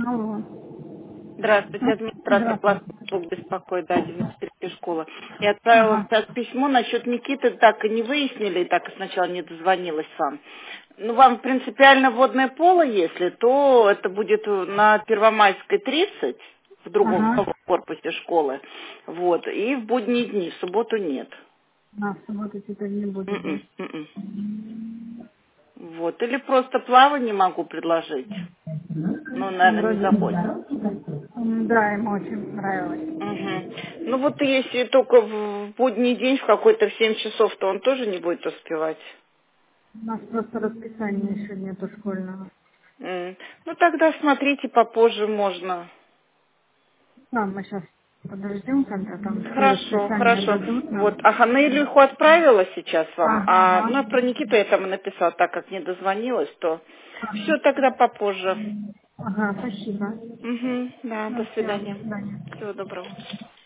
Алло. Здравствуйте, администратор Здравствуйте. класса слуг беспокоит, да, 93 школы. Я отправила Ага. сейчас письмо насчет Никиты, так и не выяснили, и так и сначала не дозвонилась вам. Ну, вам принципиально водное поло, если, то это будет на Первомайской 30, в другом Ага. корпусе школы, вот, и в будние дни, в субботу нет. А, в субботу теперь не будет, да? М. Вот, или просто плавание могу предложить, но, наверное, не Вроде захочет. да. Да, ему очень нравилось. Мгм. Ну вот если только в будний день в какой-то в 7 часов, то он тоже не будет успевать. У нас просто расписания еще нету школьного. Ну тогда смотрите, попозже можно. Да, мы сейчас подождем, когда там все Хорошо, расписания хорошо. дадут Вот, нам. ага, на Ильюху отправила сейчас вам, Ага. ну, про Никиту я там и написала, так как не дозвонилась, то все тогда попозже. Ага, спасибо. Угу, да, Ну, до все, до свидания. свидания. Всего доброго.